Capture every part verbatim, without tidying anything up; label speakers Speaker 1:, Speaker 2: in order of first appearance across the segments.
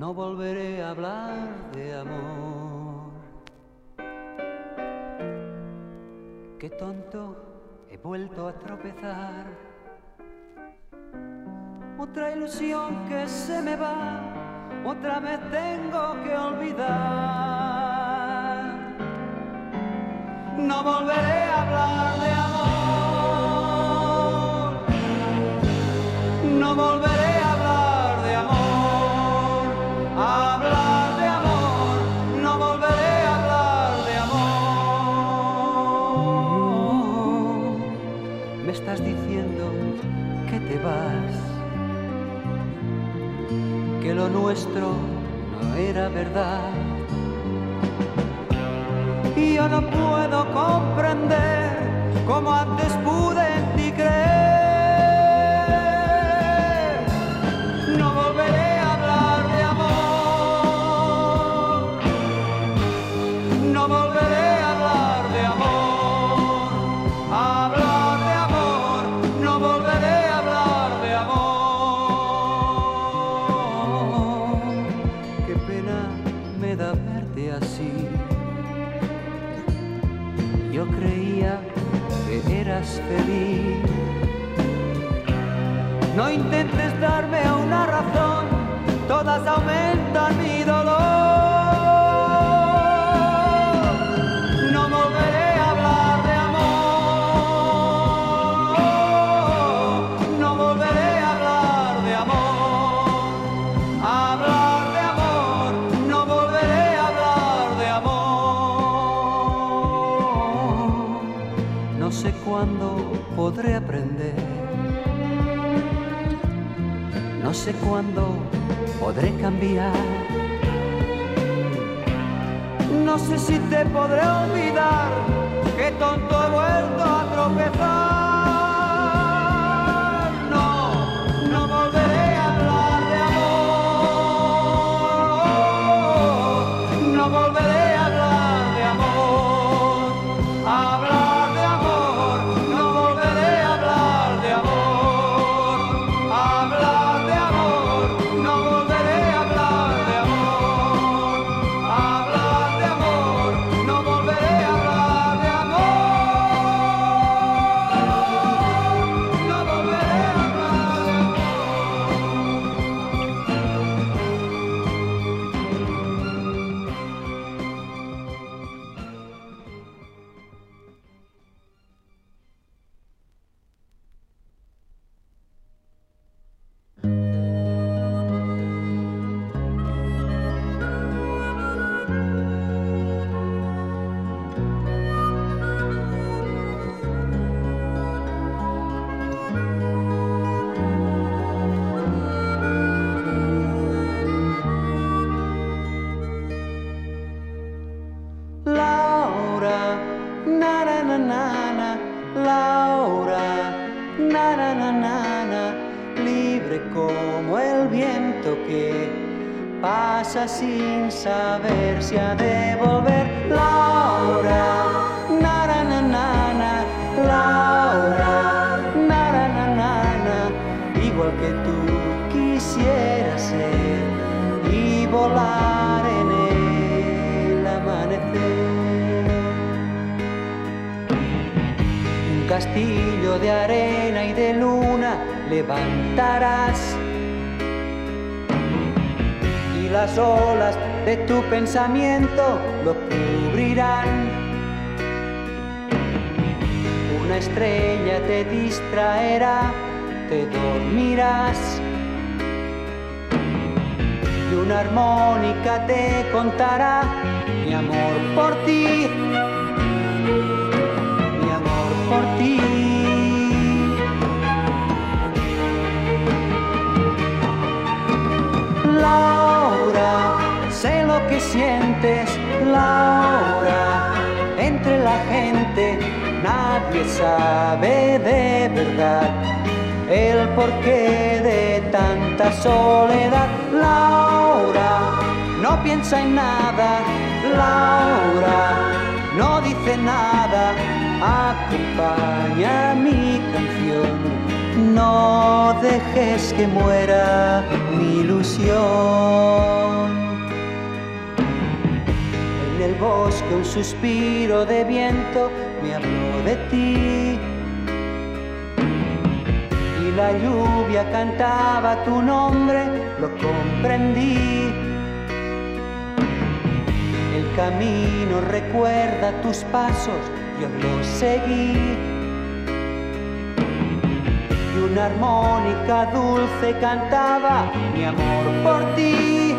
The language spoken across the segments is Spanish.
Speaker 1: no volveré a hablar de amor. Qué tonto, he vuelto a tropezar. Otra ilusión que se me va, otra vez tengo que olvidar. No volveré a hablar de amor. No volveré a hablar de amor. A hablar de amor. No volveré a hablar de amor. Me estás diciendo que te vas, que lo nuestro no era verdad. Y yo no puedo comprender cómo antes pude en ti creer. No volveré a hablar de amor. No volveré a hablar de amor. A hablar de amor. No volveré a hablar de amor. Qué pena me da verte así. Yo creía que eras feliz. No intentes darme una razón, todas aumentan mi dolor. No volveré a hablar de amor. No volveré a hablar de amor. A hablar de amor. No volveré a hablar de amor. No sé cuándo podré aprender, no sé cuándo podré cambiar, no sé si te podré olvidar, qué tonto he vuelto a tropezar. No, no volveré a hablar de amor, no volveré a hablar de amor, a hablar de amor, no volveré a hablar de amor, a hablar de amor, no volveré a hablar de amor, a hablar de amor, no volveré a hablar de amor, no volveré a hablar de amor. Laura, na na na na na, Laura, na na na na na, libre como el viento que pasa sin saber si ha de volver. Laura, na na na na na, Laura, na na na na na, igual que tú quisieras ser y volar en el amanecer. Un castillo de arena y de luna levantarás, y las olas de tu pensamiento lo cubrirán. Una estrella te distraerá, te dormirás, y una armónica te contará mi amor por ti, mi amor por ti. Laura, sé lo que sientes, Laura, entre la gente nadie sabe de verdad el porqué de tanta soledad. Laura, no piensa en nada, Laura, no dice nada, acompaña mi canción, no no dejes que muera mi ilusión. En el bosque un suspiro de viento me habló de ti, y la lluvia cantaba tu nombre, lo comprendí. El camino recuerda tus pasos, yo los seguí, y una armónica dulce cantaba mi amor por ti,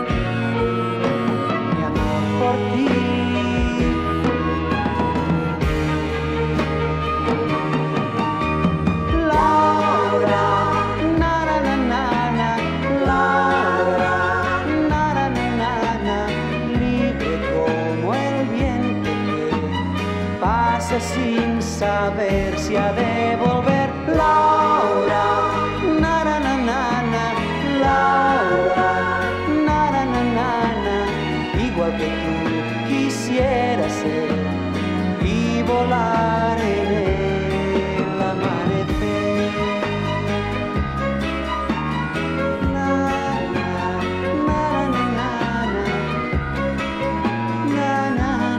Speaker 1: mi amor por ti. Sin saber si ha de volver. Laura, na na na na na, Laura, na na na na na. Igual que tú quisiera ser y volar en el amanecer. Na na na na na na na na.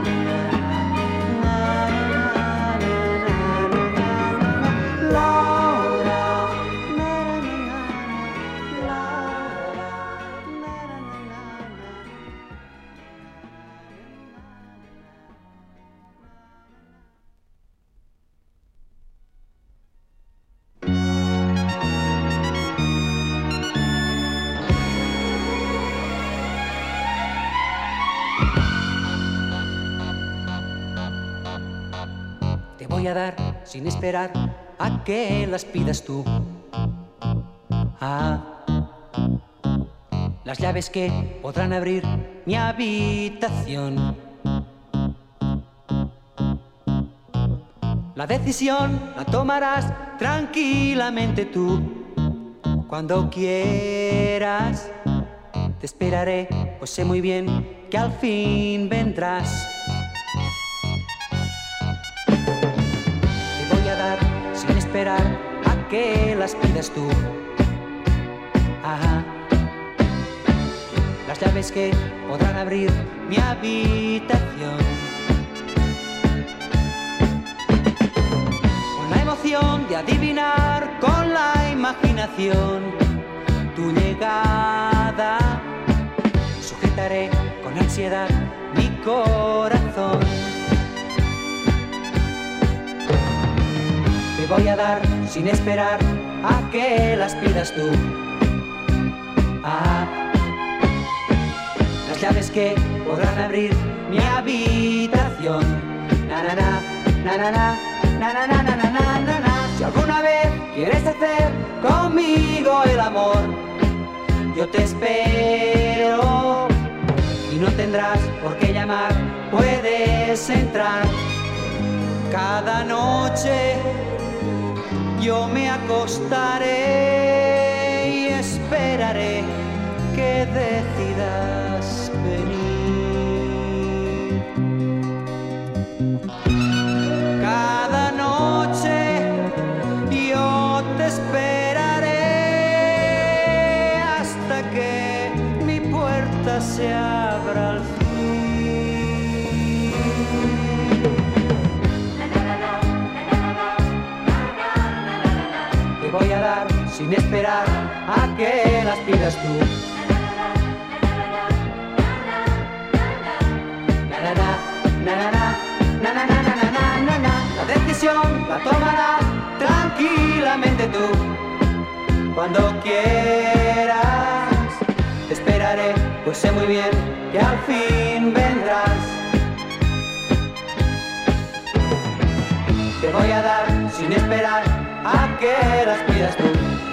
Speaker 1: Te voy a dar sin esperar a que las pidas tú. Ah, las llaves que podrán abrir mi habitación. La decisión la tomarás tranquilamente tú. Cuando quieras te esperaré, pues sé muy bien que al fin vendrás. Sin esperar a que las pidas tú. Ajá. Las llaves que podrán abrir mi habitación. Con la emoción de adivinar con la imaginación tu llegada, sujetaré con ansiedad mi corazón. Te voy a dar sin esperar a que las pidas tú. Ah, las llaves que podrán abrir mi habitación. Na na na, na na na, na na na na na na na na. Si alguna vez quieres hacer conmigo el amor, yo te espero y no tendrás por qué llamar, puedes entrar. Cada noche yo me acostaré y esperaré que decidas venir. Cada noche yo te esperaré hasta que mi puerta se abra al fin. Te voy a dar sin esperar a que las pidas tú. Na na na, na na na, na na na na na na na. La decisión la tomarás tranquilamente tú. Cuando quieras te esperaré, pues sé muy bien que al fin vendrás. Te voy a dar sin esperar a que las pidas tú.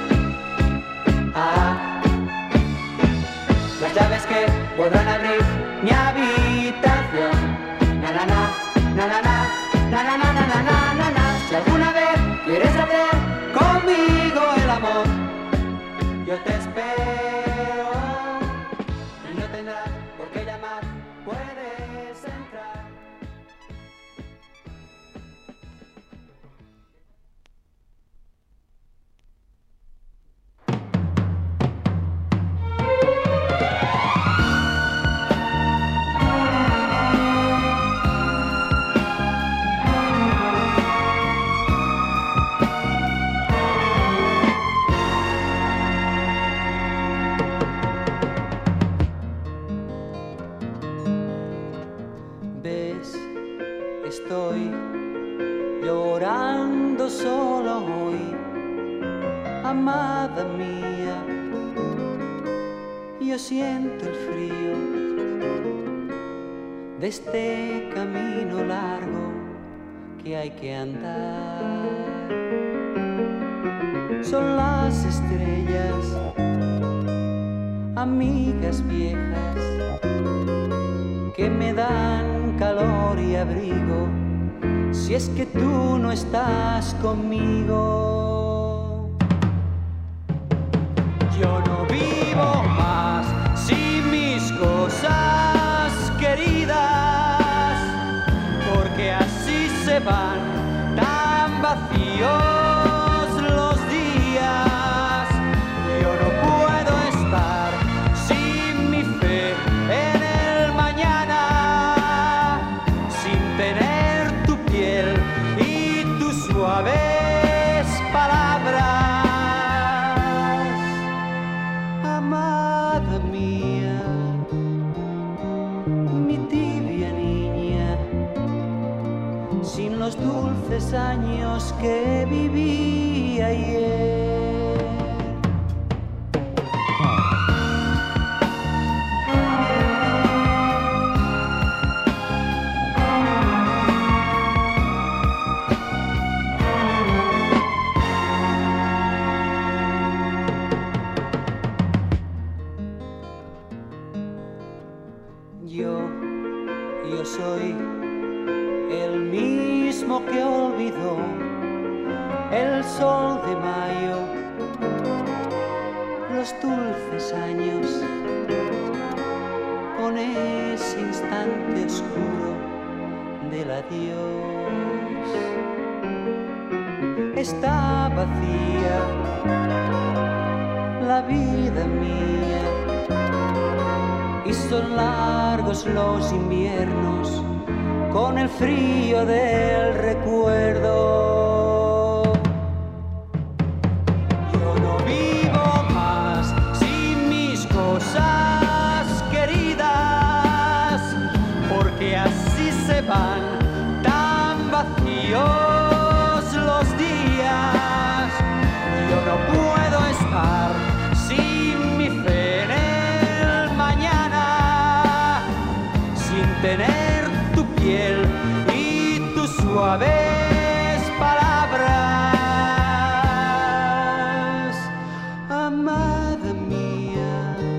Speaker 1: Ah, las llaves que podrán abrir mi habitación. Na na na, na na na, na na na na na na na. Si alguna vez quieres hacer conmigo el amor, yo te espero y no tendrás por qué llamar, puedes entrar. amada mía, yo siento el frío de este camino largo que hay que andar. Son las estrellas, amigas viejas, que me dan calor y abrigo si es que tú no estás conmigo. Yo no vivo más sin mis cosas queridas, porque así se van tan vacíos los días. Yo no puedo estar sin mi fe en el mañana, sin tener tu piel y tus suaves palabras. Amada mía, mi tibia niña, sin los dulces años que viví ayer. Yo, yo soy el mismo que olvidó el sol de mayo, los dulces años, con ese instante oscuro del adiós. Está vacía la vida mía, y son largos los inviernos con el frío del recuerdo. Yo no vivo más sin mis cosas queridas, porque así se van tan vacíos los días. Yo no puedo estar sin mi fe en el mañana, sin tener tu piel y tus suaves palabras. Amada mía,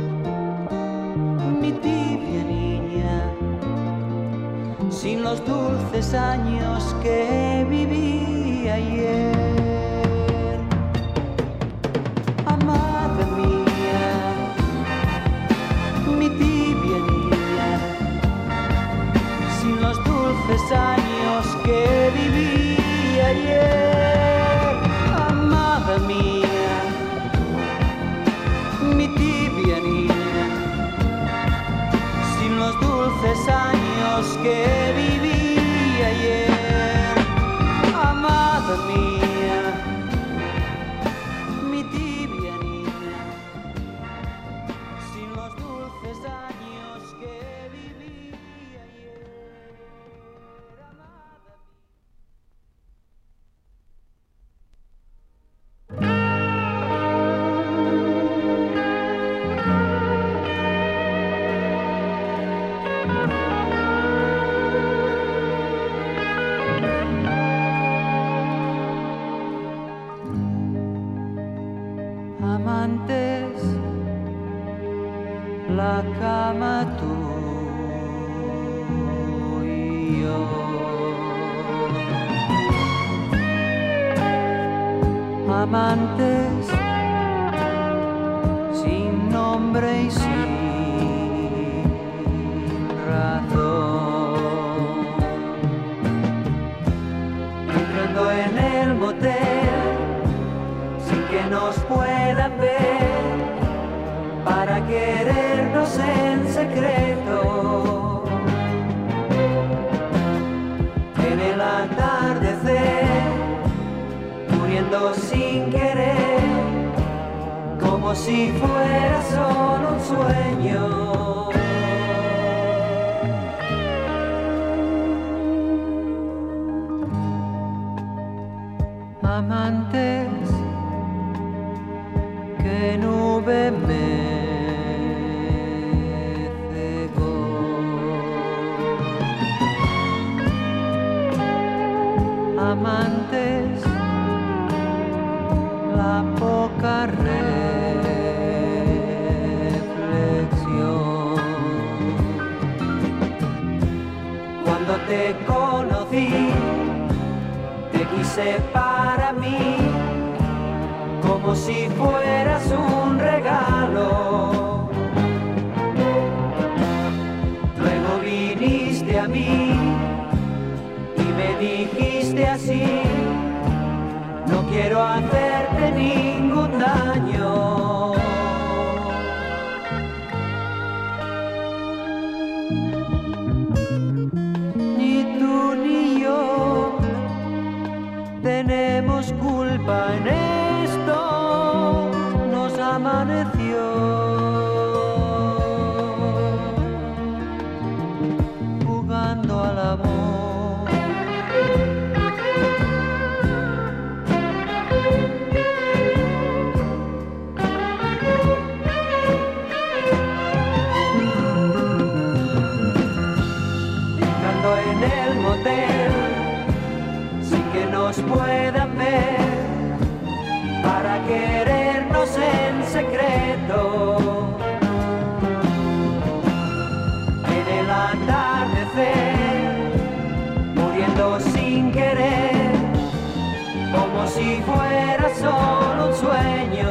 Speaker 1: mi tibia niña, sin los dulces años que viví ayer. Amada mía, mi tibia niña, sin los dulces años que viví ayer. Amada mía, mi tibia niña, sin los dulces años que viví ayer. Amada mía, mi tibia niña, sin los dulces años que viví ayer. Amantes, la cama tú y yo. Amantes, sin nombre y sin razón, entrando en el motel sin que nos puedan ver, para querernos en secreto. En el atardecer, muriendo sin querer, como si fuera solo un sueño. Amantes, nube me cegó. Amantes, la poca reflexión. Cuando te conocí, te quise para mí, como si fueras un regalo. Luego viniste a mí y me dijiste así: no quiero hacerte ningún daño. Ni tú ni yo tenemos culpa en esto, nos amaneció. Jugando al amor. Entrando en el motel sin que nos puedan ver, para querernos en secreto. En el atardecer, muriendo sin querer, como si fuera solo un sueño.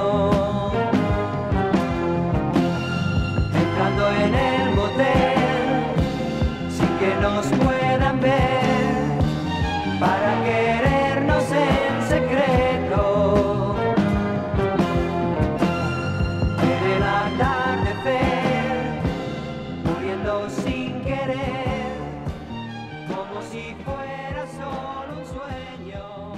Speaker 1: Entrando en el motel sin que nos puedan ver, para querernos en secreto. En el atardecer, muriendo sin querer, como si fuera solo un sueño.